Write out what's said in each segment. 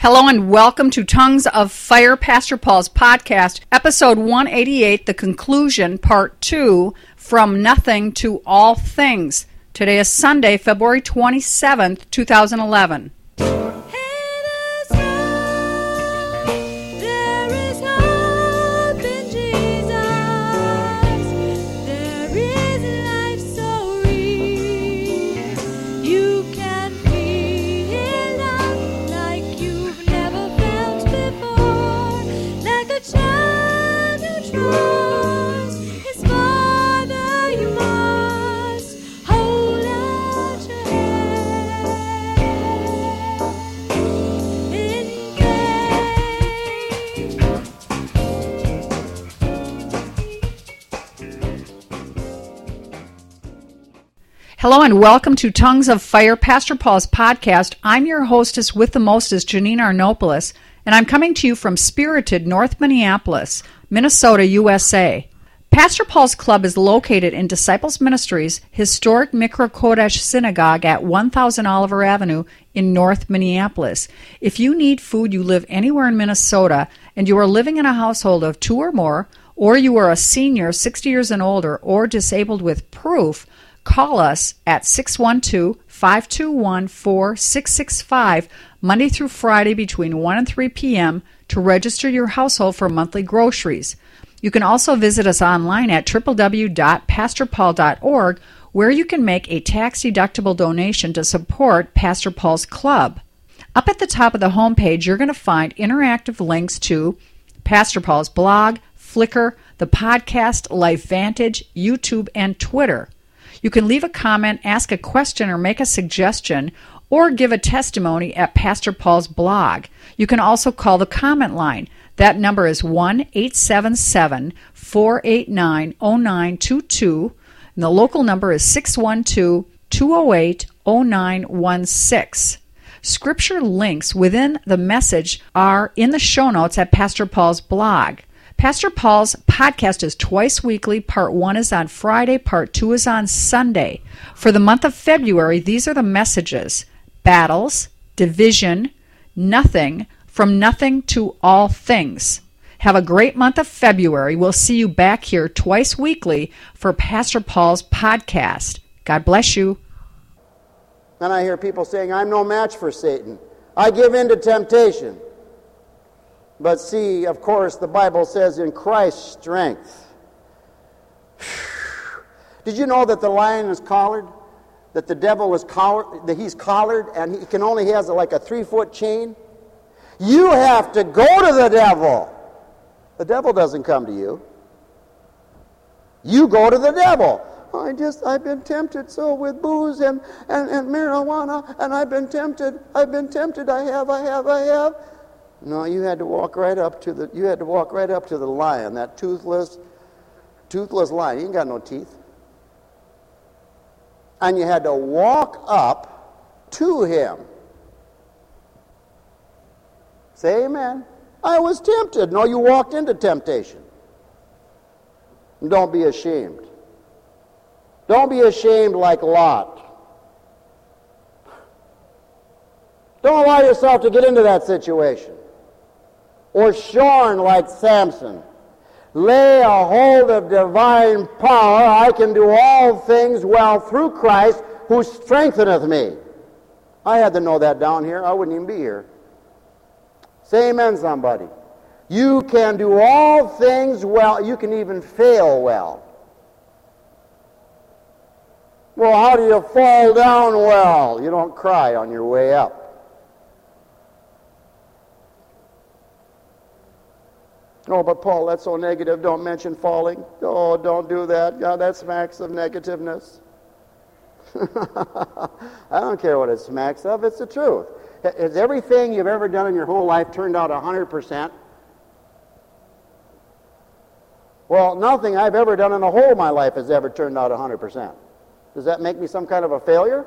Hello and welcome to Tongues of Fire, Pastor Paul's podcast, episode 188, the conclusion, part 2, From Nothing to All Things. Today is Sunday, February 27th, 2011. Hello and welcome to Tongues of Fire, Pastor Paul's podcast. I'm your hostess with the mostest, Janine Arnopoulos, and I'm coming to you from spirited North Minneapolis, Minnesota, USA. Pastor Paul's Club is located in Disciples Ministries' historic Mikra Kodesh Synagogue at 1000 Oliver Avenue in North Minneapolis. If you need food, you live anywhere in Minnesota, and you are living in a household of 2 or more, or you are a senior, 60 years and older, or disabled with proof, call us at 612-521-4665 Monday through Friday between 1 and 3 p.m. to register your household for monthly groceries. You can also visit us online at www.pastorpaul.org, where you can make a tax-deductible donation to support Pastor Paul's Club. Up at the top of the homepage, you're going to find interactive links to Pastor Paul's blog, Flickr, the podcast, LifeVantage, YouTube, and Twitter. You can leave a comment, ask a question, or make a suggestion, or give a testimony at Pastor Paul's blog. You can also call the comment line. That number is 1-877-489-0922, and the local number is 612-208-0916. Scripture links within the message are in the show notes at Pastor Paul's blog. Pastor Paul's podcast is twice weekly. Part 1 is on Friday. Part 2 is on Sunday. For the month of February, these are the messages: battles, division, nothing, from nothing to all things. Have a great month of February. We'll see you back here twice weekly for Pastor Paul's podcast. God bless you. And I hear people saying, I'm no match for Satan. I give in to temptation. But see, of course, the Bible says in Christ's strength. Did you know that the lion is collared? That the devil is collared, that he's collared, and he can only has like a 3-foot chain? You have to go to the devil. The devil doesn't come to you. You go to the devil. I've been tempted so with booze and marijuana, and I've been tempted, I have. No, you had to walk right up to the lion, that toothless lion. He ain't got no teeth. And you had to walk up to him. Say amen. I was tempted. No, you walked into temptation. And don't be ashamed. Don't be ashamed like Lot. Don't allow yourself to get into that situation. Or shorn like Samson. Lay a hold of divine power. I can do all things well through Christ who strengtheneth me. I had to know that down here. I wouldn't even be here. Say amen, somebody. You can do all things well. You can even fail well. Well, how do you fall down well? You don't cry on your way up. Oh, but Paul, that's so negative. Don't mention falling. Oh, don't do that. God, that smacks of negativeness. I don't care what it smacks of. It's the truth. Has everything you've ever done in your whole life turned out 100%? Well, nothing I've ever done in the whole of my life has ever turned out 100%. Does that make me some kind of a failure?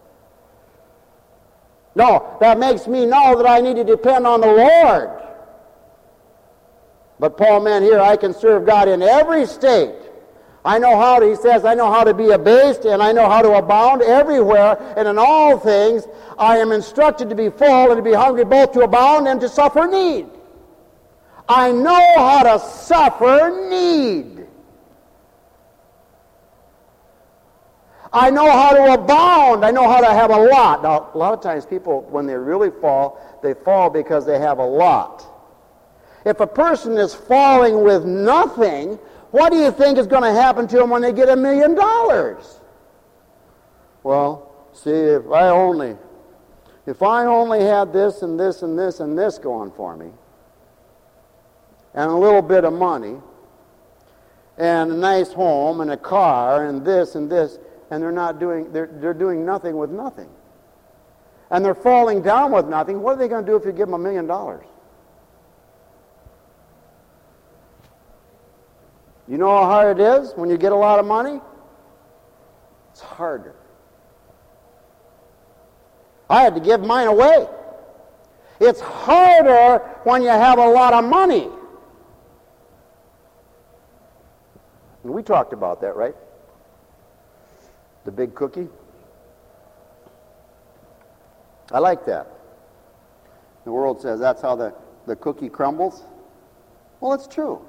No, that makes me know that I need to depend on the Lord. But Paul meant here, I can serve God in every state. He says, I know how to be abased, and I know how to abound everywhere, and in all things I am instructed to be full and to be hungry, both to abound and to suffer need. I know how to suffer need. I know how to abound. I know how to have a lot. Now, a lot of times people, when they really fall, they fall because they have a lot. If a person is falling with nothing, what do you think is going to happen to them when they get $1 million? Well, see, if I only had this and this and this and this going for me, and a little bit of money, and a nice home and a car and this, and they're doing nothing with nothing. And they're falling down with nothing. What are they going to do if you give them $1 million? You know how hard it is when you get a lot of money? It's harder. I had to give mine away. It's harder when you have a lot of money. And we talked about that, right? The big cookie. I like that. The world says that's how the cookie crumbles. Well, it's true.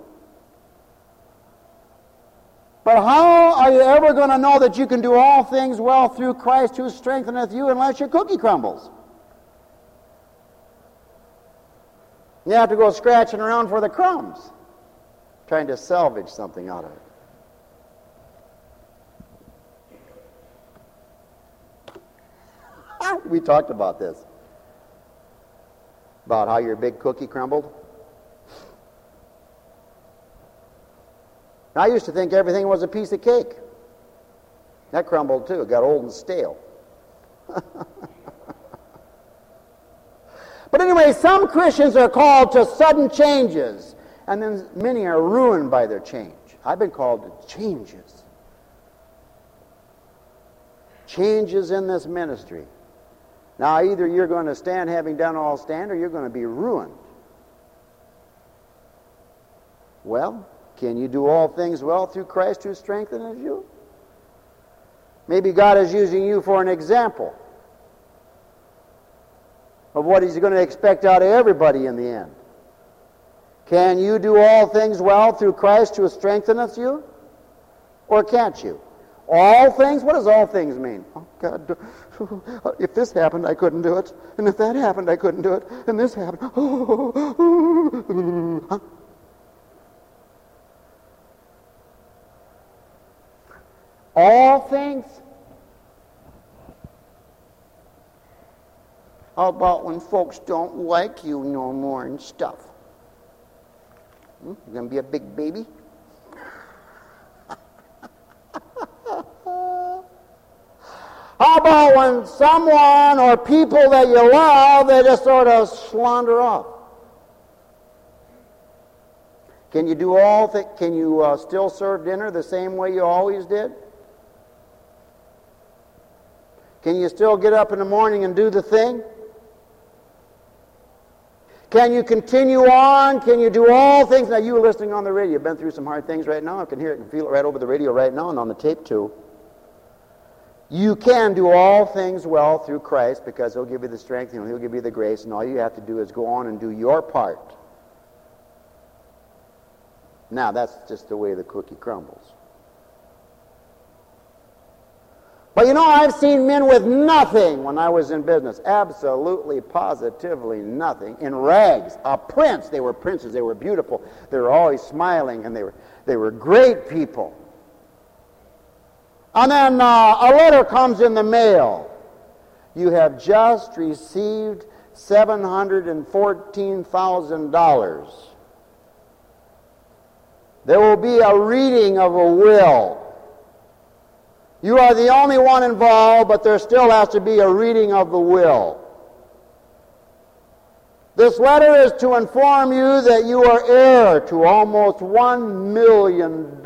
But how are you ever going to know that you can do all things well through Christ who strengtheneth you unless your cookie crumbles? You have to go scratching around for the crumbs, trying to salvage something out of it. We talked about this, about how your big cookie crumbled. I used to think everything was a piece of cake. That crumbled too. It got old and stale. But anyway, some Christians are called to sudden changes, and then many are ruined by their change. I've been called to changes. Changes in this ministry. Now, either you're going to stand having done all stand, or you're going to be ruined. Well, can you do all things well through Christ who strengthens you? Maybe God is using you for an example of what He's going to expect out of everybody in the end. Can you do all things well through Christ who strengtheneth you? Or can't you? All things? What does all things mean? Oh, God, if this happened, I couldn't do it. And if that happened, I couldn't do it. And this happened. Huh? All things? How about when folks don't like you no more and stuff? You're going to be a big baby? How about when someone or people that you love, they just sort of slaughter off? Can you do all can you still serve dinner the same way you always did? Can you still get up in the morning and do the thing? Can you continue on? Can you do all things? Now, you listening on the radio, you've been through some hard things right now. I can hear it and feel it right over the radio right now and on the tape too. You can do all things well through Christ because He'll give you the strength and He'll give you the grace, and all you have to do is go on and do your part. Now, that's just the way the cookie crumbles. But you know, I've seen men with nothing when I was in business. Absolutely, positively nothing. In rags. A prince. They were princes. They were beautiful. They were always smiling, and they were great people. And then a letter comes in the mail. You have just received $714,000. There will be a reading of a will. You are the only one involved, but there still has to be a reading of the will. This letter is to inform you that you are heir to almost $1 million.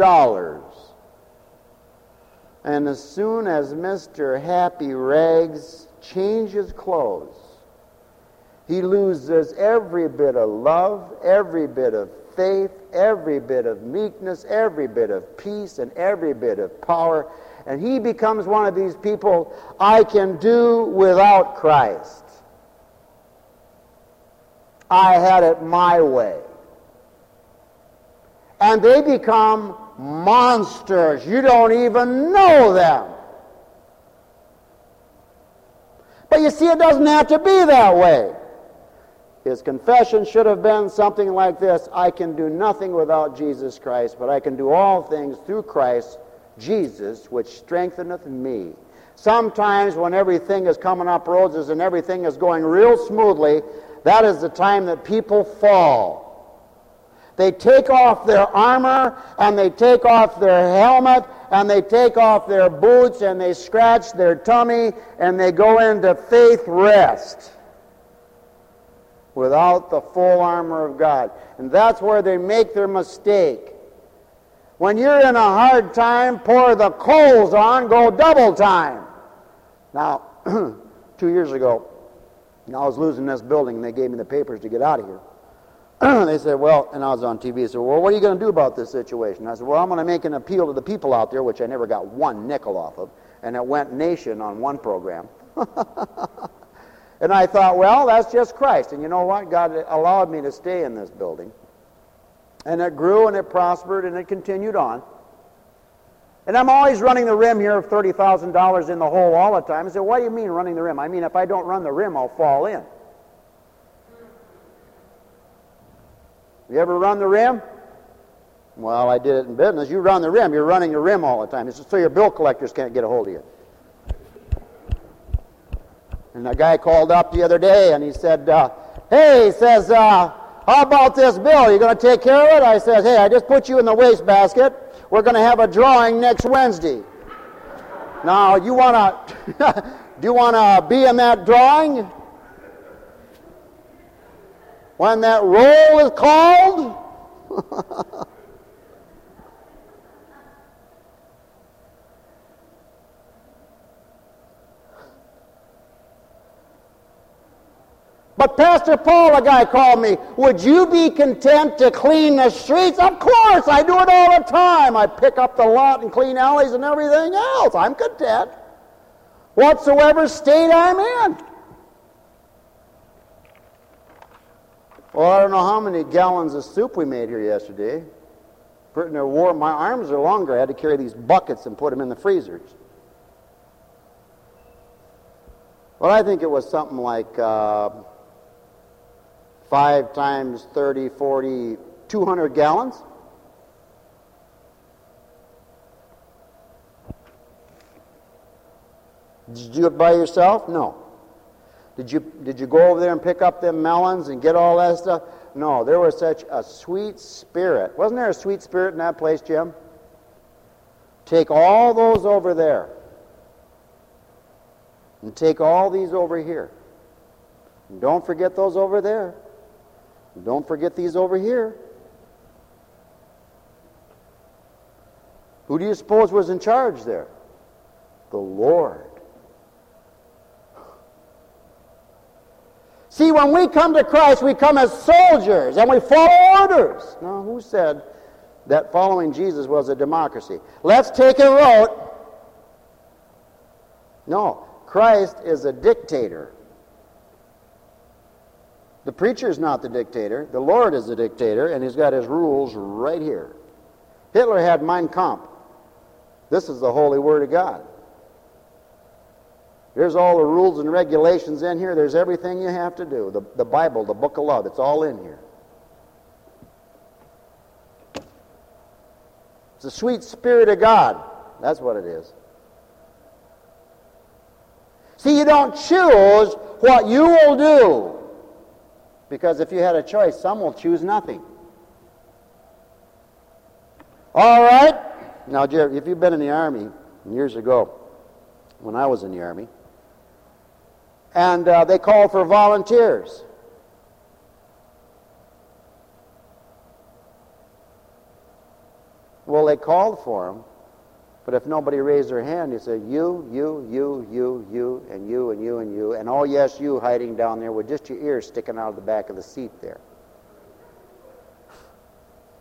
And as soon as Mr. Happy Rags changes clothes, he loses every bit of love, every bit of faith, every bit of meekness, every bit of peace, and every bit of power. And he becomes one of these people, I can do without Christ. I had it my way. And they become monsters. You don't even know them. But you see, it doesn't have to be that way. His confession should have been something like this: I can do nothing without Jesus Christ, but I can do all things through Christ Jesus, which strengtheneth me. Sometimes when everything is coming up roses and everything is going real smoothly, that is the time that people fall. They take off their armor, and they take off their helmet, and they take off their boots, and they scratch their tummy, and they go into faith rest without the full armor of God. And that's where they make their mistake. When you're in a hard time, pour the coals on, go double time. Now, 2 years ago, I was losing this building, and they gave me the papers to get out of here. They said, well, and I was on TV, they said, well, what are you going to do about this situation? I said, well, I'm going to make an appeal to the people out there, which I never got one nickel off of, and it went nation on one program. And I thought, well, that's just Christ. And you know what? God allowed me to stay in this building. And it grew and it prospered and it continued on. And I'm always running the rim here of $30,000 in the hole all the time. I said, what do you mean running the rim? I mean, if I don't run the rim, I'll fall in. You ever run the rim? Well, I did it in business. You run the rim, you're running the rim all the time. It's so your bill collectors can't get a hold of you. And a guy called up the other day and he said, hey, he says, how about this bill? Are you going to take care of it? I said, hey, I just put you in the wastebasket. We're going to have a drawing next Wednesday. Now, you want to do you want to be in that drawing? When that roll is called? But Pastor Paul, a guy called me, would you be content to clean the streets? Of course, I do it all the time. I pick up the lot and clean alleys and everything else. I'm content. Whatsoever state I'm in. Well, I don't know how many gallons of soup we made here yesterday. My arms are longer. I had to carry these buckets and put them in the freezers. Well, I think it was something like 5 times 30, 40, 200 gallons. Did you do it by yourself? No. Did you go over there and pick up them melons and get all that stuff? No, there was such a sweet spirit. Wasn't there a sweet spirit in that place, Jim? Take all those over there. And take all these over here. And don't forget those over there. And don't forget these over here. Who do you suppose was in charge there? The Lord. See, when we come to Christ, we come as soldiers and we follow orders. Now, who said that following Jesus was a democracy? Let's take a vote. No, Christ is a dictator. The preacher is not the dictator. The Lord is the dictator, and he's got his rules right here. Hitler had Mein Kampf. This is the holy word of God. There's all the rules and regulations in here. There's everything you have to do. The Bible, the book of love, it's all in here. It's the sweet Spirit of God. That's what it is. See, you don't choose what you will do. Because if you had a choice, some will choose nothing. All right? Now, Jerry, if you've been in the Army years ago, when I was in the Army, and they called for volunteers. Well, they called for them, but if nobody raised their hand, they said, you, and you, and you, and oh yes, you hiding down there with just your ears sticking out of the back of the seat there. Well,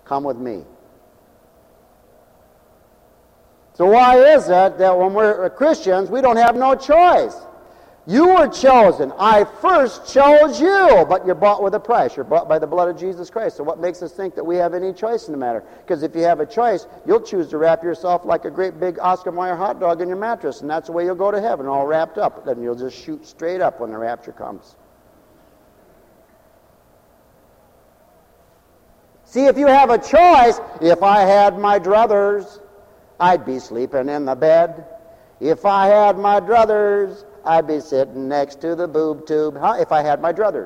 Come with me. So why is it that when we're Christians, we don't have no choice? You were chosen. I first chose you, but you're bought with a price. You're bought by the blood of Jesus Christ. So what makes us think that we have any choice in the matter? Because if you have a choice, you'll choose to wrap yourself like a great big Oscar Mayer hot dog in your mattress, and that's the way you'll go to heaven, all wrapped up. Then you'll just shoot straight up when the rapture comes. See, if you have a choice, if I had my druthers, I'd be sleeping in the bed. If I had my druthers, I'd be sitting next to the boob tube. If I had my druthers.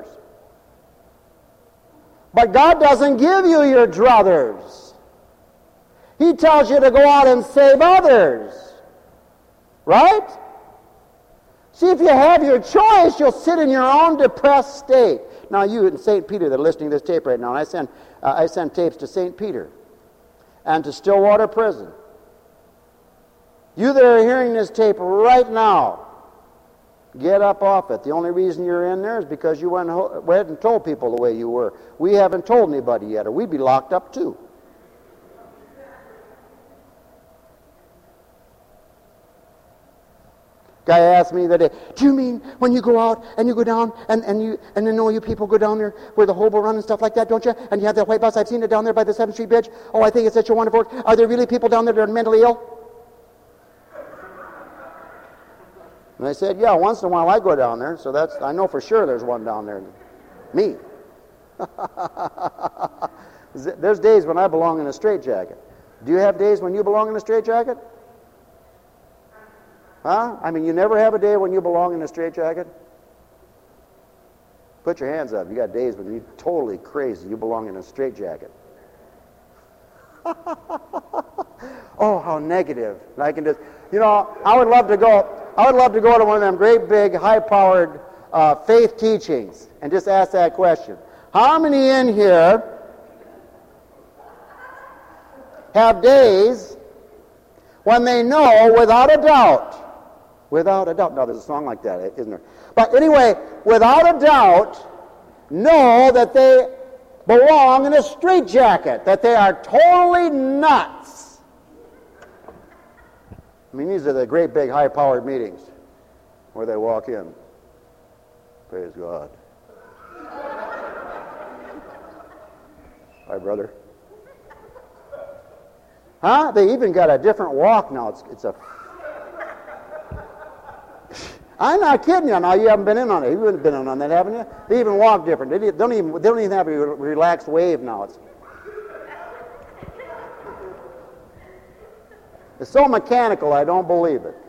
But God doesn't give you your druthers. He tells you to go out and save others. Right? See, if you have your choice, you'll sit in your own depressed state. Now, you and St. Peter that are listening to this tape right now, and I send tapes to St. Peter and to Stillwater Prison. You that are hearing this tape right now, get up off it. The only reason you're in there is because you went ahead and told people the way you were. We haven't told anybody yet, or we'd be locked up too. Guy asked me the other day, do you mean when you go out and you go down and then all you people go down there where the hobo run and stuff like that, don't you? And you have that white bus. I've seen it down there by the 7th Street Bridge. Oh, I think it's such a wonderful work. Are there really people down there that are mentally ill? And I said, yeah, once in a while I go down there, so I know for sure there's one down there. Me. There's days when I belong in a straitjacket. Do you have days when you belong in a straitjacket? Huh? I mean, you never have a day when you belong in a straitjacket? Put your hands up. You got days when you're totally crazy. You belong in a straitjacket. Oh, how negative. And I can just, I would love to go to one of them great big, high-powered faith teachings and just ask that question. How many in here have days when they know without a doubt, now there's a song like that, isn't there? But anyway, without a doubt, know that they belong in a straitjacket, that they are totally nuts. I mean, these are the great big high-powered meetings where they walk in. Praise God. Hi, brother. Huh? They even got a different walk now. It's a... I'm not kidding you. Now you haven't been in on it. You haven't been in on that, haven't you? They even walk different. They don't even have a relaxed wave now. It's so mechanical, I don't believe it.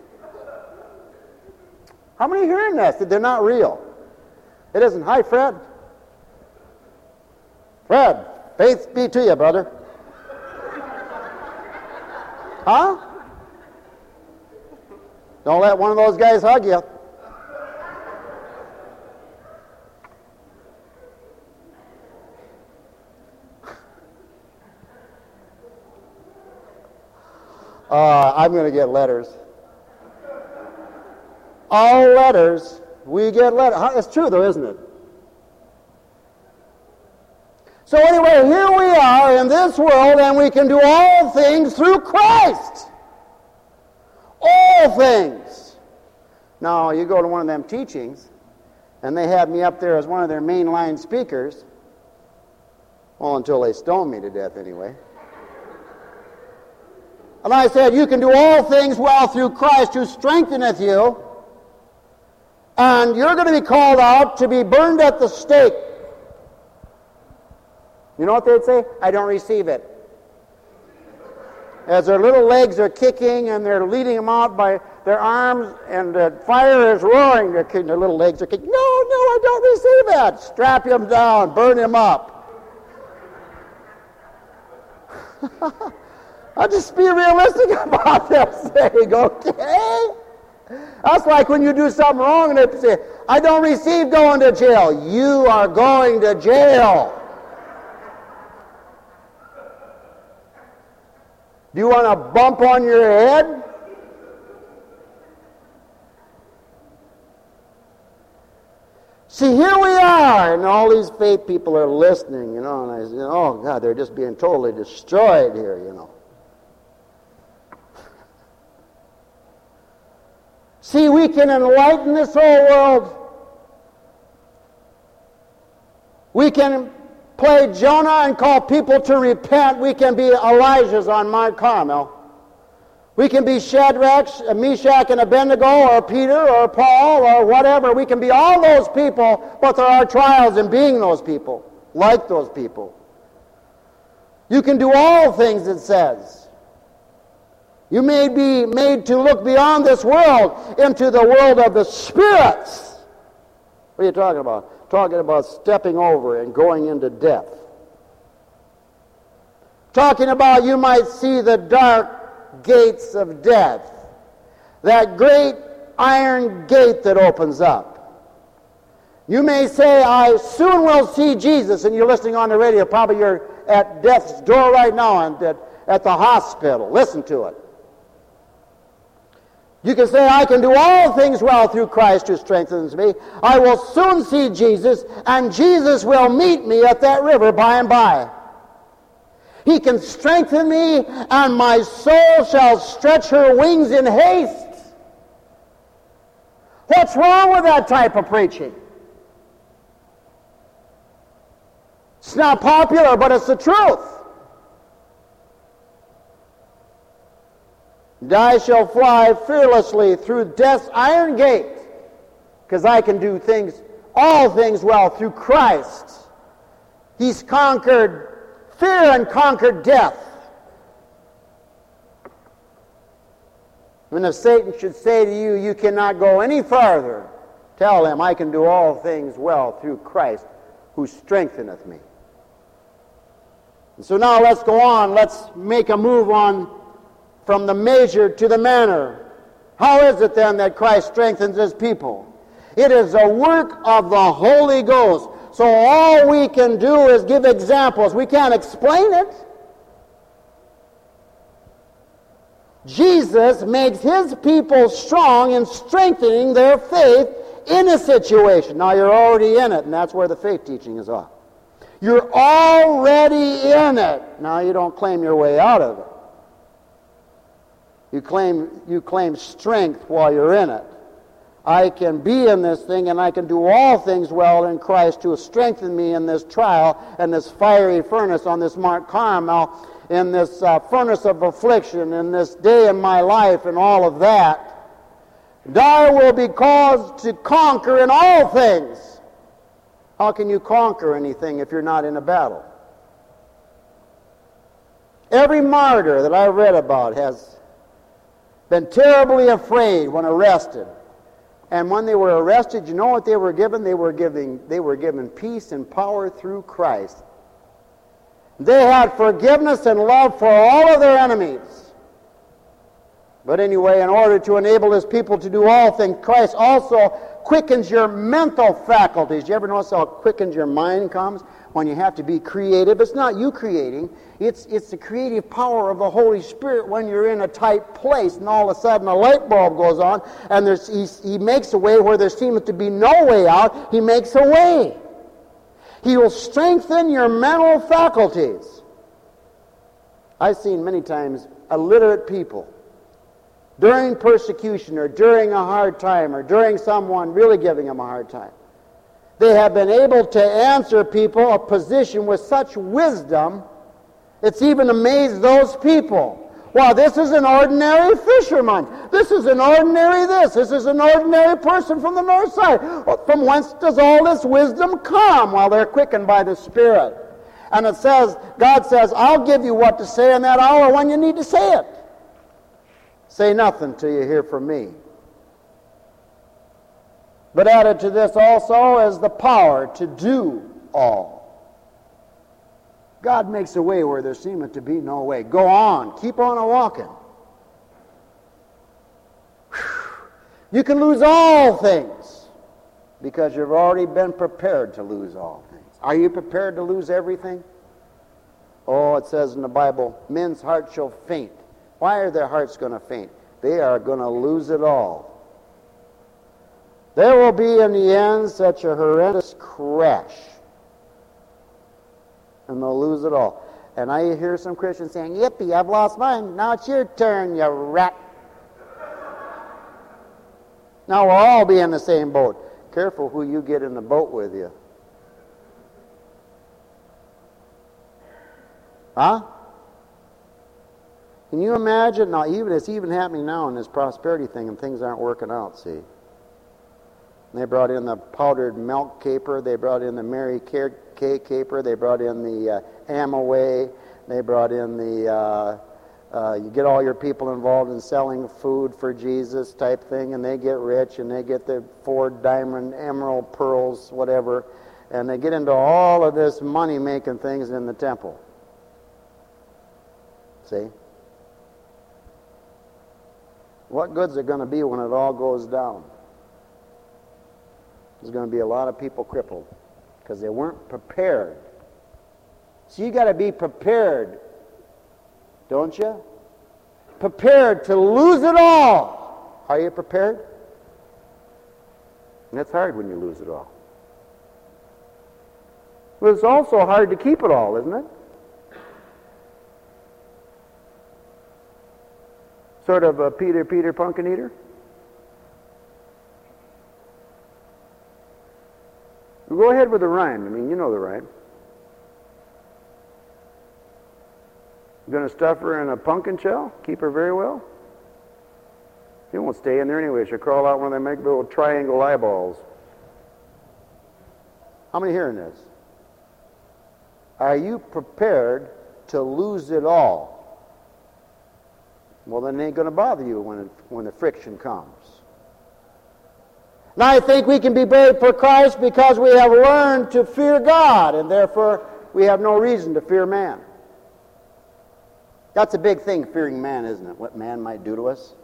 How many are hearing this? That they're not real? It isn't. Hi, Fred. Fred, faith be to you, brother. Huh? Don't let one of those guys hug you. I'm going to get letters. All letters, we get letters. It's true, though, isn't it? So anyway, here we are in this world, and we can do all things through Christ. All things. Now, you go to one of them teachings, and they had me up there as one of their mainline speakers. Well, until they stoned me to death, anyway. And I said, you can do all things well through Christ who strengtheneth you, and you're going to be called out to be burned at the stake. You know what they'd say? I don't receive it. As their little legs are kicking and they're leading them out by their arms and the fire is roaring, their little legs are kicking. No, I don't receive that. Strap him down, burn him up. I'll just be realistic about their saying, okay? That's like when you do something wrong and they say, I don't receive going to jail. You are going to jail. Do you want a bump on your head? See, here we are, and all these faith people are listening, and I say, oh, God, they're just being totally destroyed here. See, we can enlighten this whole world. We can play Jonah and call people to repent. We can be Elijahs on Mount Carmel. We can be Shadrach, Meshach, and Abednego, or Peter, or Paul, or whatever. We can be all those people, but there are trials in being those people, like those people. You can do all things, it says. You may be made to look beyond this world into the world of the spirits. What are you talking about? Talking about stepping over and going into death. Talking about you might see the dark gates of death. That great iron gate that opens up. You may say, I soon will see Jesus, and you're listening on the radio. Probably you're at death's door right now and at the hospital. Listen to it. You can say, I can do all things well through Christ who strengthens me. I will soon see Jesus, and Jesus will meet me at that river by and by. He can strengthen me, and my soul shall stretch her wings in haste. What's wrong with that type of preaching? It's not popular, but it's the truth. And I shall fly fearlessly through death's iron gate, because I can do all things well through Christ. He's conquered fear and conquered death. And if Satan should say to you, you cannot go any farther, tell him, I can do all things well through Christ who strengtheneth me. And so now let's go on. Let's make a move on from the measure to the manner. How is it then that Christ strengthens his people? It is a work of the Holy Ghost. So all we can do is give examples. We can't explain it. Jesus makes his people strong in strengthening their faith in a situation. Now you're already in it, and that's where the faith teaching is off. You're already in it. Now you don't claim your way out of it. You claim strength while you're in it. I can be in this thing, and I can do all things well in Christ who has strengthened me in this trial and this fiery furnace on this Mount Carmel, in this furnace of affliction, in this day in my life, and all of that. And I will be caused to conquer in all things. How can you conquer anything if you're not in a battle? Every martyr that I've read about has been terribly afraid when arrested. And when they were arrested, you know what they were given? They were given peace and power through Christ. They had forgiveness and love for all of their enemies. But anyway, in order to enable his people to do all things, Christ also quickens your mental faculties. You ever notice how quickens your mind comes? When you have to be creative. It's not you creating. It's the creative power of the Holy Spirit when you're in a tight place and all of a sudden a light bulb goes on and he makes a way where there seems to be no way out. He makes a way. He will strengthen your mental faculties. I've seen many times illiterate people during persecution or during a hard time or during someone really giving them a hard time. They have been able to answer people a position with such wisdom, it's even amazed those people. Wow, this is an ordinary fisherman. This is an ordinary this. This is an ordinary person from the north side. From whence does all this wisdom come? Well, they're quickened by the Spirit. And it says, God says, I'll give you what to say in that hour when you need to say it. Say nothing till you hear from me. But added to this also is the power to do all. God makes a way where there seemeth to be no way. Go on. Keep on a-walking. You can lose all things because you've already been prepared to lose all things. Are you prepared to lose everything? Oh, it says in the Bible, men's hearts shall faint. Why are their hearts going to faint? They are going to lose it all. There will be in the end such a horrendous crash. And they'll lose it all. And I hear some Christians saying, "Yippee, I've lost mine. Now it's your turn, you rat." Now we'll all be in the same boat. Careful who you get in the boat with you. Huh? Can you imagine? Now, it's even happening now in this prosperity thing, and things aren't working out, see. They brought in the powdered milk caper. They brought in the Mary Kay caper. They brought in the Amway. They brought in the you get all your people involved in selling food for Jesus type thing, and they get rich, and they get the 4 diamond, emerald, pearls, whatever, and they get into all of this money-making things in the temple. See? What good's it going to be when it all goes down? There's going to be a lot of people crippled because they weren't prepared. So you got to be prepared, don't you? Prepared to lose it all. Are you prepared? And it's hard when you lose it all. But it's also hard to keep it all, isn't it? Sort of a Peter Pumpkin Eater. Go ahead with the rhyme. I mean, you know the rhyme. You're going to stuff her in a pumpkin shell? Keep her very well? She won't stay in there anyway. She'll crawl out when they make little triangle eyeballs. How many hearing this? Are you prepared to lose it all? Well, then it ain't going to bother you when the friction comes. Now, I think we can be brave for Christ because we have learned to fear God, and therefore we have no reason to fear man. That's a big thing, fearing man, isn't it? What man might do to us.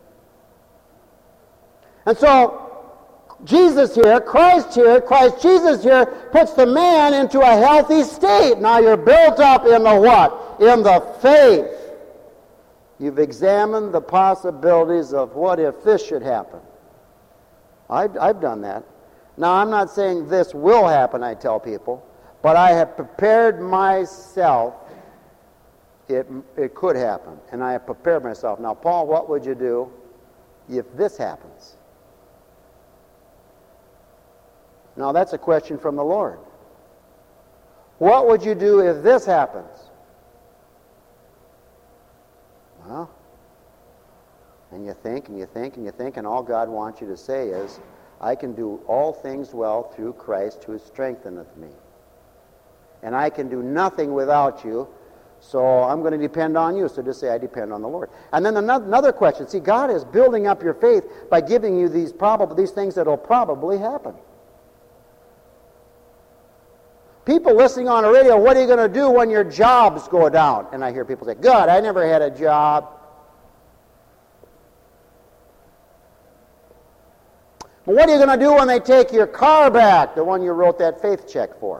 And so, Jesus here, Christ Jesus here, puts the man into a healthy state. Now you're built up in the what? In the faith. You've examined the possibilities of what if this should happen. I've done that. Now, I'm not saying this will happen, I tell people, but I have prepared myself. It could happen, and I have prepared myself. Now, Paul, what would you do if this happens? Now, that's a question from the Lord. What would you do if this happens? Well, and you think, and you think, and you think, and all God wants you to say is, I can do all things well through Christ who strengtheneth me. And I can do nothing without you, so I'm going to depend on you. So just say, I depend on the Lord. And then another question. See, God is building up your faith by giving you these things that will probably happen. People listening on the radio, what are you going to do when your jobs go down? And I hear people say, God, I never had a job. But what are you going to do when they take your car back, the one you wrote that faith check for?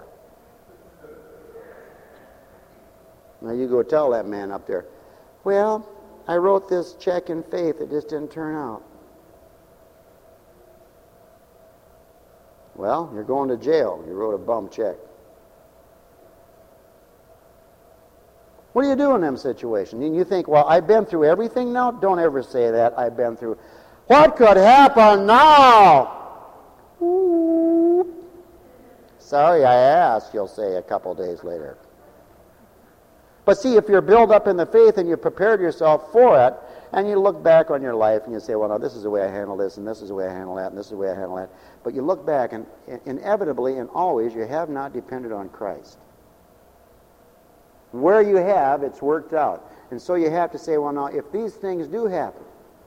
Now you go tell that man up there, well, I wrote this check in faith, it just didn't turn out. Well, you're going to jail. You wrote a bum check. What do you do in them situations? And you think, well, I've been through everything now? Don't ever say that. I've been through. What could happen now? Ooh. Sorry I asked, you'll say a couple days later. But see, if you're built up in the faith and you prepared yourself for it, and you look back on your life and you say, well, now this is the way I handle this, and this is the way I handle that, and this is the way I handle that. But you look back, and inevitably and always, you have not depended on Christ. Where you have, it's worked out. And so you have to say, well, now, if these things do happen,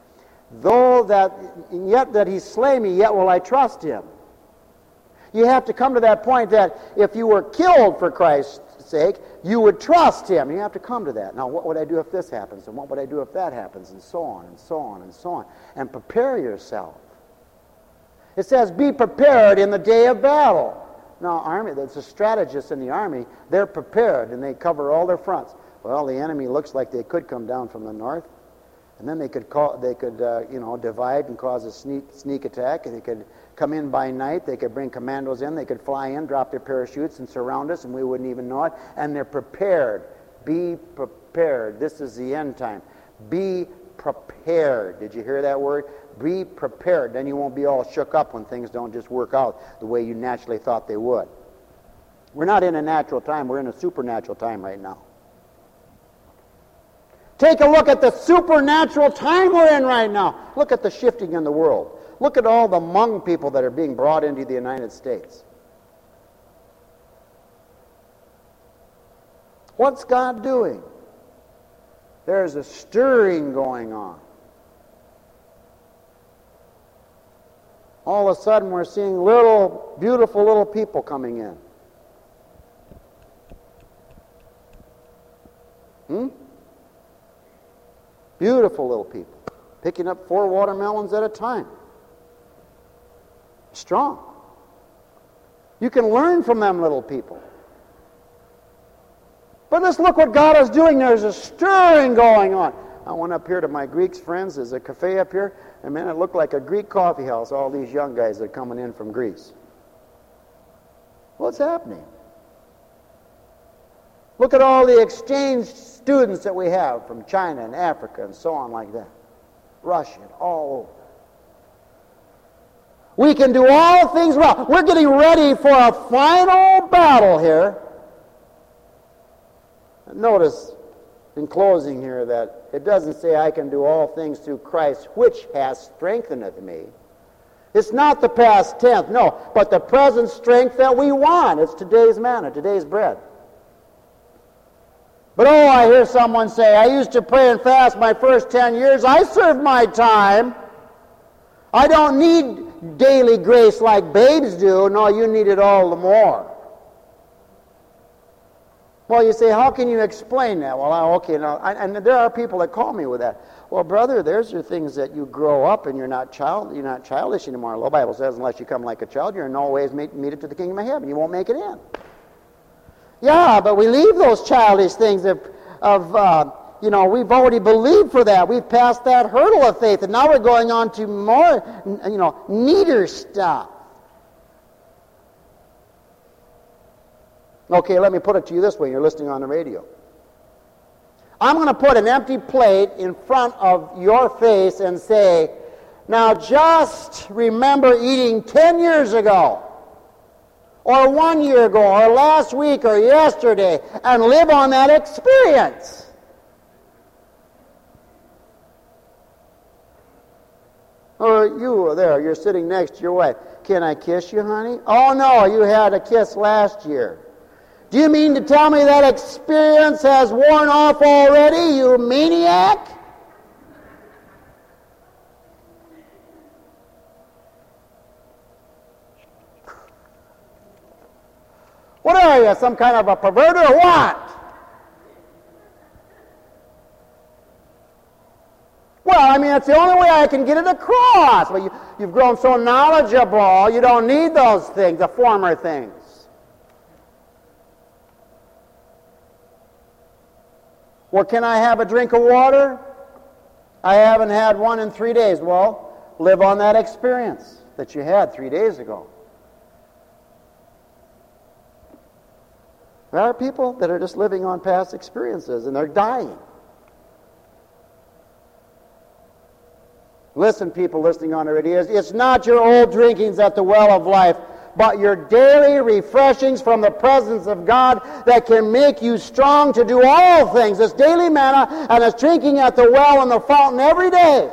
yet that he slay me, yet will I trust him. You have to come to that point that if you were killed for Christ's sake, you would trust him. You have to come to that. Now, what would I do if this happens? And what would I do if that happens? And so on, and so on, and so on. And prepare yourself. It says, be prepared in the day of battle. Now, army, there's a strategist in the army. They're prepared, and they cover all their fronts. Well, the enemy looks like they could come down from the north. And then they could divide and cause a sneak attack, and they could come in by night. They could bring commandos in. They could fly in, drop their parachutes, and surround us, and we wouldn't even know it. And they're prepared. Be prepared. This is the end time. Be prepared. Did you hear that word? Be prepared. Then you won't be all shook up when things don't just work out the way you naturally thought they would. We're not in a natural time. We're in a supernatural time right now. Take a look at the supernatural time we're in right now. Look at the shifting in the world. Look at all the Hmong people that are being brought into the United States. What's God doing? There's a stirring going on. All of a sudden we're seeing little, beautiful little people coming in. Beautiful little people. Picking up 4 watermelons at a time. Strong. You can learn from them little people. But let's look what God is doing. There's a stirring going on. I went up here to my Greek friends. There's a cafe up here. And man, it looked like a Greek coffee house. All these young guys that are coming in from Greece. What's happening? Look at all the exchange students that we have from China and Africa and so on like that. Russia, all over. We can do all things well. We're getting ready for a final battle here. Notice in closing here that it doesn't say I can do all things through Christ which has strengtheneth me. It's not the past tense, no, but the present strength that we want. It's today's manna, today's bread. But I hear someone say, I used to pray and fast my first 10 years. I served my time. I don't need daily grace like babes do. No, you need it all the more. Well, you say, how can you explain that? Well, okay, now, and there are people that call me with that. Well, brother, there's your things that you grow up and you're not childish anymore. The Bible says, unless you come like a child, you're in no ways meet it to the kingdom of heaven. You won't make it in. Yeah, but we leave those childish things we've already believed for that. We've passed that hurdle of faith, and now we're going on to more, neater stuff. Okay, let me put it to you this way. You're listening on the radio. I'm going to put an empty plate in front of your face and say, now just remember eating 10 years ago, or 1 year ago, or last week, or yesterday, and live on that experience. Or you there, you're sitting next to your wife. Can I kiss you, honey? Oh no, you had a kiss last year. Do you mean to tell me that experience has worn off already, you maniac? What are you, some kind of a perverter or what? Well, I mean, it's the only way I can get it across. Well, you've grown so knowledgeable, you don't need those things, the former things. Well, can I have a drink of water? I haven't had one in 3 days. Well, live on that experience that you had 3 days ago. There are people that are just living on past experiences, and they're dying. Listen, people listening on the radio, it's not your old drinkings at the well of life, but your daily refreshings from the presence of God that can make you strong to do all things. It's daily manna, and it's drinking at the well and the fountain every day.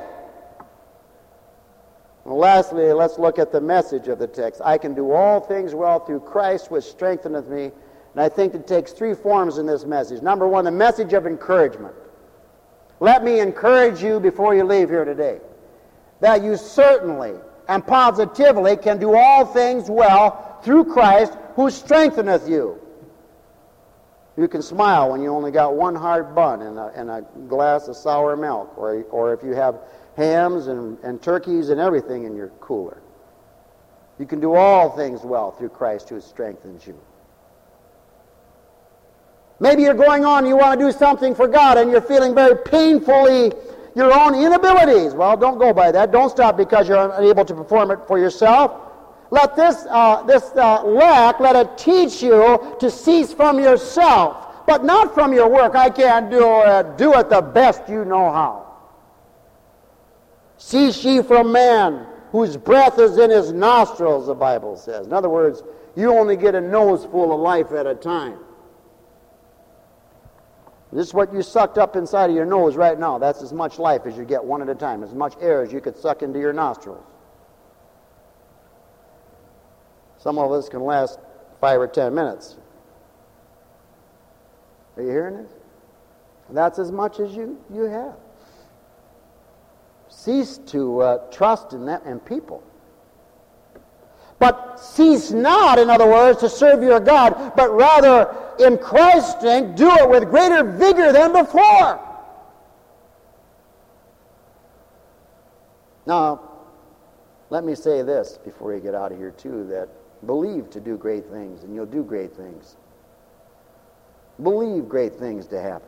And lastly, let's look at the message of the text. I can do all things well through Christ which strengtheneth me. And I think it takes 3 forms in this message. Number 1, the message of encouragement. Let me encourage you before you leave here today that you certainly and positively can do all things well through Christ who strengtheneth you. You can smile when you only got one hard bun and a glass of sour milk, or if you have hams and turkeys and everything in your cooler. You can do all things well through Christ who strengthens you. Maybe you're going on, you want to do something for God, and you're feeling very painfully your own inabilities. Well, don't go by that. Don't stop because you're unable to perform it for yourself. Let this lack, let it teach you to cease from yourself, but not from your work. I can't do it the best you know how. Cease ye from man, whose breath is in his nostrils, the Bible says. In other words, you only get a nose full of life at a time. This is what you sucked up inside of your nose right now. That's as much life as you get one at a time, as much air as you could suck into your nostrils. Some of us can last 5 or 10 minutes. Are you hearing this? That's as much as you have. Cease to trust in that and people. But cease not, in other words, to serve your God, but rather in Christ's strength, do it with greater vigor than before. Now, let me say this before you get out of here too, that believe to do great things, and you'll do great things. Believe great things to happen.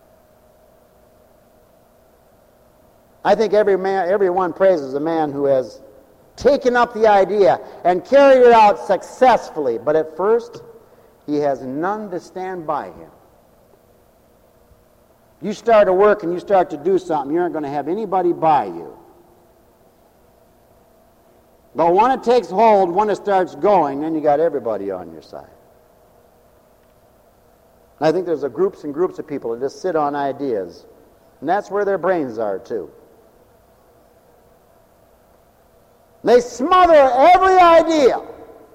I think everyone praises a man who has taken up the idea and carried it out successfully, but at first he has none to stand by him. You start to work and you start to do something, you aren't going to have anybody by you. But when it takes hold, when it starts going, then you got everybody on your side. And I think there's groups and groups of people that just sit on ideas, and that's where their brains are too. They smother every idea.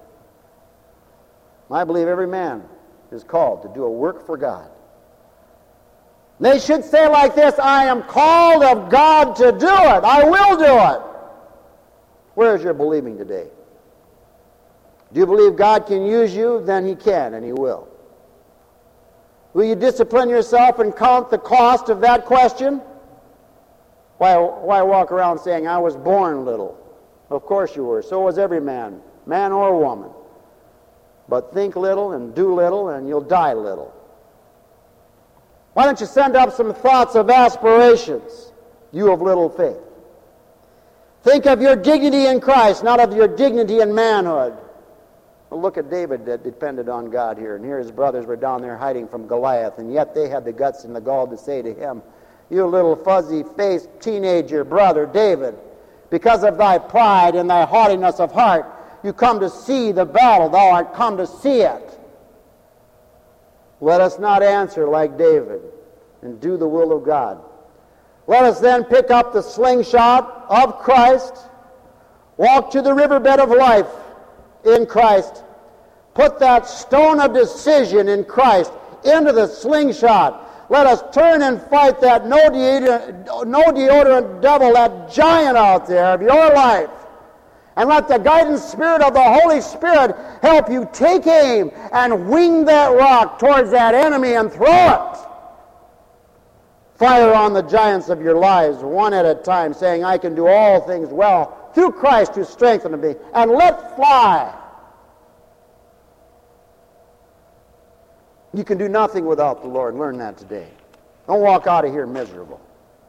I believe every man is called to do a work for God. They should say like this, I am called of God to do it. I will do it. Where is your believing today? Do you believe God can use you? Then He can and He will. Will you discipline yourself and count the cost of that question? Why walk around saying, I was born little? Of course you were. So was every man or woman. But think little and do little and you'll die little. Why don't you send up some thoughts of aspirations, you of little faith? Think of your dignity in Christ, not of your dignity in manhood. Well, look at David that depended on God here. And here his brothers were down there hiding from Goliath, and yet they had the guts and the gall to say to him, you little fuzzy-faced teenager brother David, because of thy pride and thy haughtiness of heart, you come to see the battle, thou art come to see it. Let us not answer like David and do the will of God. Let us then pick up the slingshot of Christ, walk to the riverbed of life in Christ, put that stone of decision in Christ into the slingshot. Let us turn and fight that no deodorant devil, that giant out there of your life. And let the guidance spirit of the Holy Spirit help you take aim and wing that rock towards that enemy and throw it. Fire on the giants of your lives one at a time, saying, I can do all things well through Christ who strengtheneth me. And let fly. You can do nothing without the Lord. Learn that today. Don't walk out of here miserable.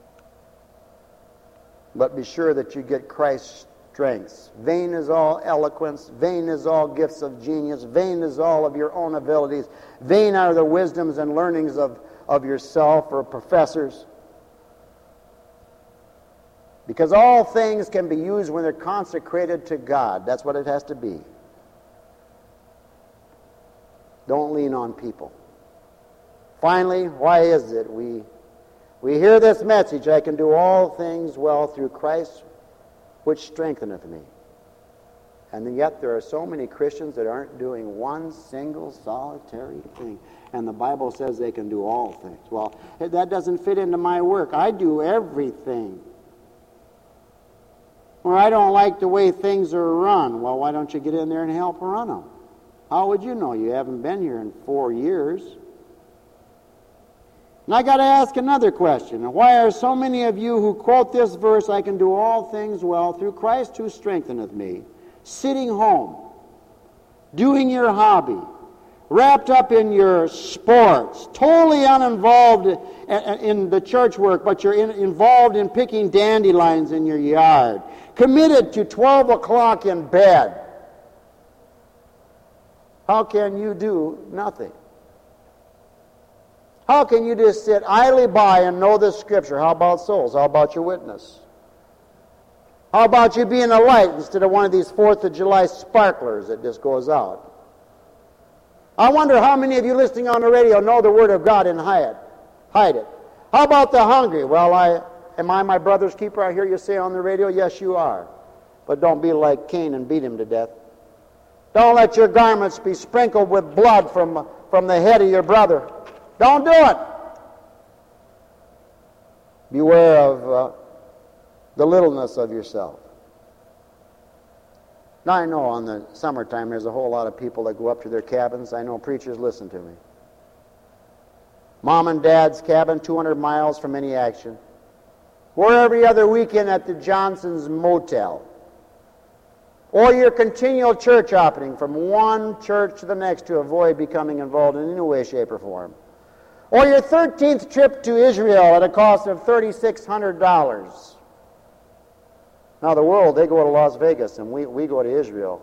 But be sure that you get Christ's strengths. Vain is all eloquence. Vain is all gifts of genius. Vain is all of your own abilities. Vain are the wisdoms and learnings of yourself or professors. Because all things can be used when they're consecrated to God. That's what it has to be. Don't lean on people. Finally, why is it we hear this message, I can do all things well through Christ which strengtheneth me. And yet there are so many Christians that aren't doing one single solitary thing. And the Bible says they can do all things. Well, that doesn't fit into my work. I do everything. Or I don't like the way things are run. Well, why don't you get in there and help run them? How would you know? You haven't been here in 4 years. And I got to ask another question. Why are so many of you who quote this verse, I can do all things well through Christ who strengtheneth me, sitting home, doing your hobby, wrapped up in your sports, totally uninvolved in the church work, but you're involved in picking dandelions in your yard, committed to 12 o'clock in bed, how can you do nothing? How can you just sit idly by and know the Scripture? How about souls? How about your witness? How about you being a light instead of one of these 4th of July sparklers that just goes out? I wonder how many of you listening on the radio know the Word of God and hide it. How about the hungry? Well, am I my brother's keeper? I hear you say on the radio, yes, you are. But don't be like Cain and beat him to death. Don't let your garments be sprinkled with blood from the head of your brother. Don't do it. Beware of the littleness of yourself. Now I know on the summertime there's a whole lot of people that go up to their cabins. I know preachers listen to me. Mom and Dad's cabin, 200 miles from any action. Or every other weekend at the Johnson's Motel. Or your continual church hopping from one church to the next to avoid becoming involved in any way, shape, or form. Or your 13th trip to Israel at a cost of $3,600. Now the world, they go to Las Vegas and we go to Israel.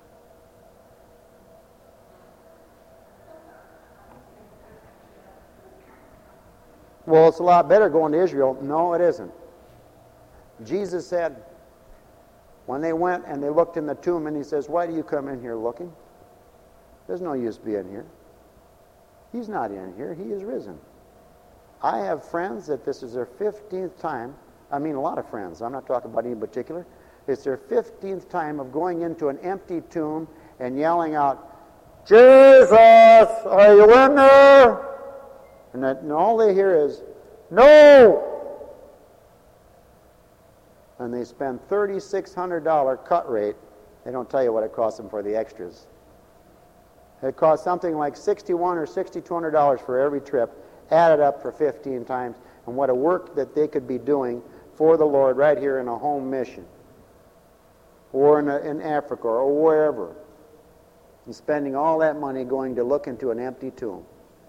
Well, it's a lot better going to Israel. No, it isn't. Jesus said, when they went and they looked in the tomb, and he says, why do you come in here looking? There's no use being here. He's not in here. He is risen. I have friends that this is their 15th time. I mean, a lot of friends. I'm not talking about any in particular. It's their 15th time of going into an empty tomb and yelling out, Jesus, are you in there? And all they hear is, no! And they spend $3,600 cut rate. They don't tell you what it costs them for the extras. It costs something like $6,100 or $6,200 for every trip, added up for 15 times. And what a work that they could be doing for the Lord right here in a home mission, or in Africa, or wherever, and spending all that money going to look into an empty tomb.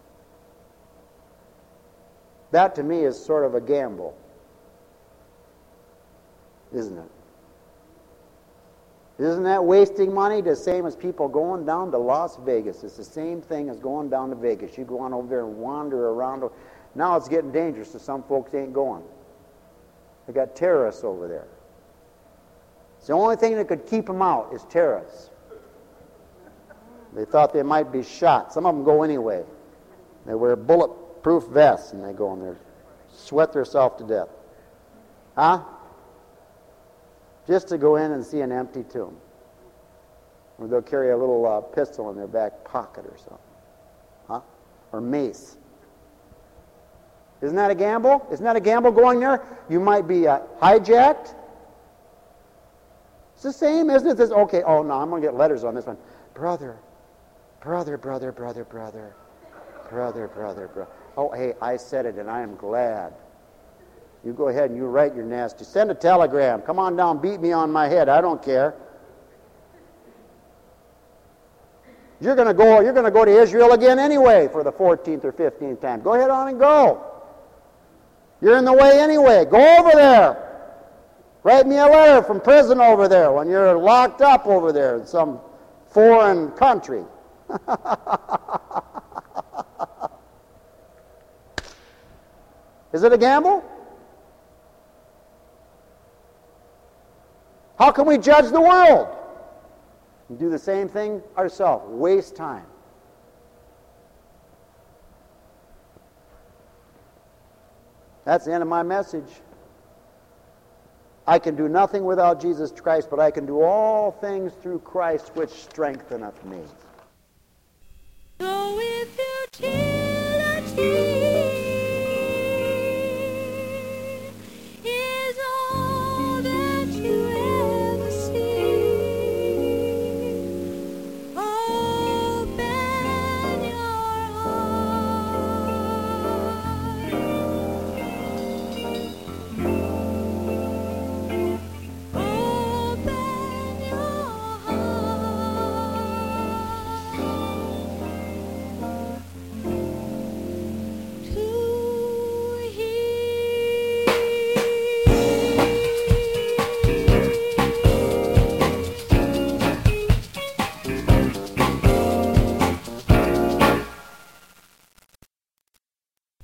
That to me is sort of a gamble, isn't it? Isn't that wasting money? The same as people going down to Las Vegas. It's the same thing as going down to Vegas. You go on over there and wander around. Now it's getting dangerous, so some folks ain't going. They got terrorists over there. It's the only thing that could keep them out is terrorists. They thought they might be shot. Some of them go anyway. They wear bulletproof vests and they go in there, sweat themselves to death. Huh? Just to go in and see an empty tomb. Or they'll carry a little pistol in their back pocket or something. Huh? Or mace. Isn't that a gamble? Isn't that a gamble going there? You might be hijacked. It's the same, isn't it? Okay, oh no, I'm going to get letters on this one. Brother. Oh, hey, I said it and I am glad. You go ahead and you write your nasty. Send a telegram. Come on down, beat me on my head. I don't care. You're going to go to Israel again anyway for the 14th or 15th time. Go ahead on and go. You're in the way anyway. Go over there. Write me a letter from prison over there when you're locked up over there in some foreign country. Is it a gamble? How can we judge the world? And do the same thing ourselves. Waste time. That's the end of my message. I can do nothing without Jesus Christ, but I can do all things through Christ which strengtheneth me.